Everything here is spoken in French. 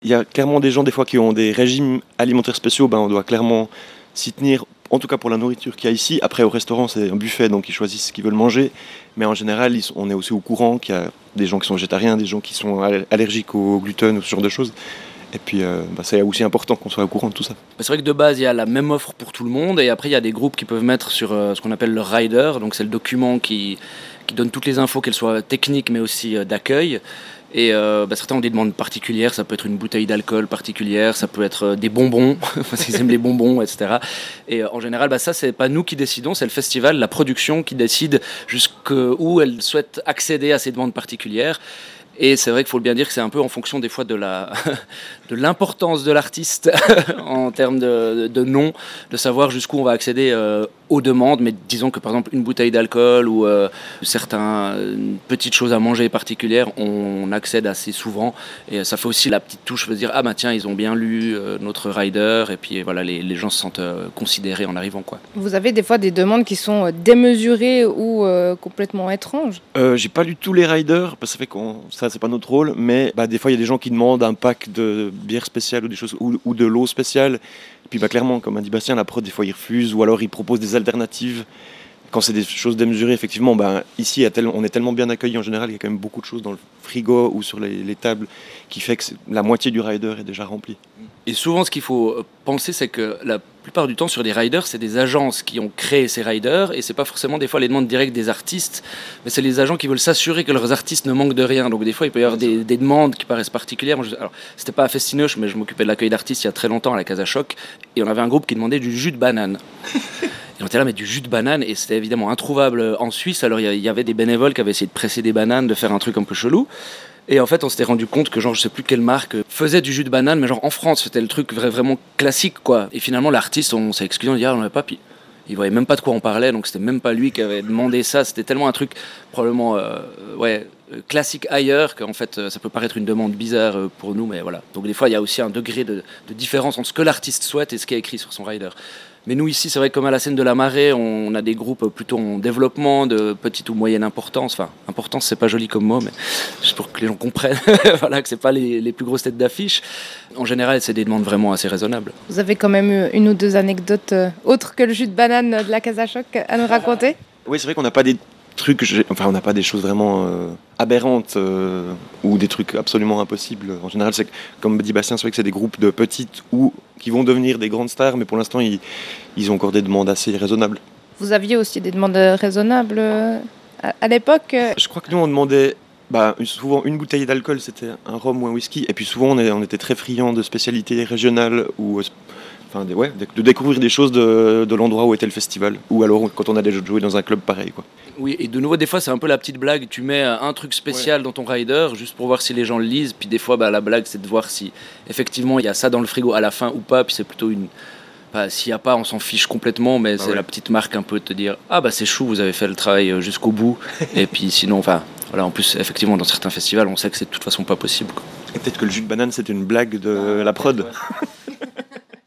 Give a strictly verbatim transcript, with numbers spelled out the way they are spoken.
Il y a clairement des gens des fois qui ont des régimes alimentaires spéciaux, ben on doit clairement s'y tenir, en tout cas pour la nourriture qu'il y a ici. Après au restaurant c'est un buffet donc ils choisissent ce qu'ils veulent manger, mais en général ils sont- on est aussi au courant qu'il y a des gens qui sont végétariens, des gens qui sont al- allergiques au gluten ou ce genre de choses. Et puis euh, bah, c'est aussi important qu'on soit au courant de tout ça. C'est vrai que de base, il y a la même offre pour tout le monde, et après, il y a des groupes qui peuvent mettre sur euh, ce qu'on appelle le rider, donc c'est le document qui, qui donne toutes les infos, qu'elles soient techniques mais aussi euh, d'accueil. Et euh, bah, certains ont des demandes particulières, ça peut être une bouteille d'alcool particulière, ça peut être euh, des bonbons, parce qu'ils aiment les bonbons, et cetera. Et euh, en général, bah, ça, c'est pas nous qui décidons, c'est le festival, la production qui décide jusqu'où elle souhaite accéder à ces demandes particulières. Et c'est vrai qu'il faut bien dire que c'est un peu en fonction des fois de la de l'importance de l'artiste en termes de, de nom, de savoir jusqu'où on va accéder euh, aux demandes. Mais disons que par exemple une bouteille d'alcool ou euh, certaines petites choses à manger particulières, on accède assez souvent. Et ça fait aussi la petite touche de dire ah bah tiens ils ont bien lu euh, notre rider et puis voilà les, les gens se sentent euh, considérés en arrivant quoi. Vous avez des fois des demandes qui sont euh, démesurées ou euh, complètement étranges. Euh, j'ai pas lu tous les riders, parce que ça fait qu'on, ça c'est pas notre rôle, mais bah, des fois il y a des gens qui demandent un pack de bière spéciale ou des choses ou, ou de l'eau spéciale. Et puis bah, clairement, comme a dit Bastien, la prod des fois ils refusent ou alors ils proposent des alternatives. Quand c'est des choses démesurées, effectivement, bah, ici il y a tel- on est tellement bien accueillis en général, il y a quand même beaucoup de choses dans le frigo ou sur les, les tables qui fait que c'est- la moitié du rider est déjà remplie. Et souvent, ce qu'il faut penser, c'est que la plupart du temps, sur des riders, c'est des agences qui ont créé ces riders, et c'est pas forcément des fois les demandes directes des artistes, mais c'est les agents qui veulent s'assurer que leurs artistes ne manquent de rien. Donc des fois, il peut y avoir des, des demandes qui paraissent particulières. Moi, je- alors, c'était pas à Festinoche, mais je m'occupais de l'accueil d'artistes il y a très longtemps à la Casa Choc, et on avait un groupe qui demandait du jus de banane. Et on était là, mais du jus de banane, et c'était évidemment introuvable en Suisse. Alors il y a- il y avait des bénévoles qui avaient essayé de presser des bananes, de faire un truc un peu chelou. Et en fait, on s'était rendu compte que, genre, je sais plus quelle marque faisait du jus de banane, mais genre en France, c'était le truc vra- vraiment classique, quoi. Et finalement, l'artiste, on s'est excusé, on dit, ah, on n'avait pas, puis il voyait même pas de quoi on parlait, donc c'était même pas lui qui avait demandé ça. C'était tellement un truc, probablement, euh, ouais, euh, classique ailleurs, qu'en fait, euh, ça peut paraître une demande bizarre euh, pour nous, mais voilà. Donc des fois, il y a aussi un degré de, de différence entre ce que l'artiste souhaite et ce qui est écrit sur son rider. Mais nous ici, c'est vrai que comme à la scène de la Marée, on a des groupes plutôt en développement, de petite ou moyenne importance. Enfin, importance, c'est pas joli comme mot, mais juste pour que les gens comprennent voilà, que c'est pas les, les plus grosses têtes d'affiche. En général, c'est des demandes vraiment assez raisonnables. Vous avez quand même eu une ou deux anecdotes euh, autres que le jus de banane de la Casa Choc à nous raconter. Oui, c'est vrai qu'on n'a pas des trucs, j'ai- enfin on n'a pas des choses vraiment euh, aberrantes euh, ou des trucs absolument impossibles. En général, c'est que, comme dit Bastien, c'est vrai que c'est des groupes de petites ou qui vont devenir des grandes stars, mais pour l'instant ils, ils ont encore des demandes assez raisonnables. Vous aviez aussi des demandes euh, raisonnables euh, à, à l'époque. euh, Je crois que nous on demandait bah, souvent une bouteille d'alcool, c'était un rhum ou un whisky, et puis souvent on, est- on était très friands de spécialités régionales ou euh, enfin, des- ouais, de, de découvrir des choses de, de l'endroit où était le festival, ou alors quand on a déjà joué dans un club pareil, quoi. Oui, et de nouveau, des fois, c'est un peu la petite blague. Tu mets euh, un truc spécial dans ton rider, juste pour voir si les gens le lisent. Puis des fois, bah, la blague, c'est de voir si effectivement il y a ça dans le frigo à la fin ou pas. Puis c'est plutôt une. Bah, s'il n'y a pas, on s'en fiche complètement, mais c'est ouais. la petite marque un peu de te dire ah bah c'est chou, vous avez fait le travail euh, jusqu'au bout. Et puis sinon, enfin voilà, en plus effectivement dans certains festivals, on sait que c'est de toute façon pas possible, quoi. Et peut-être que le jus de banane c'était une blague de la prod.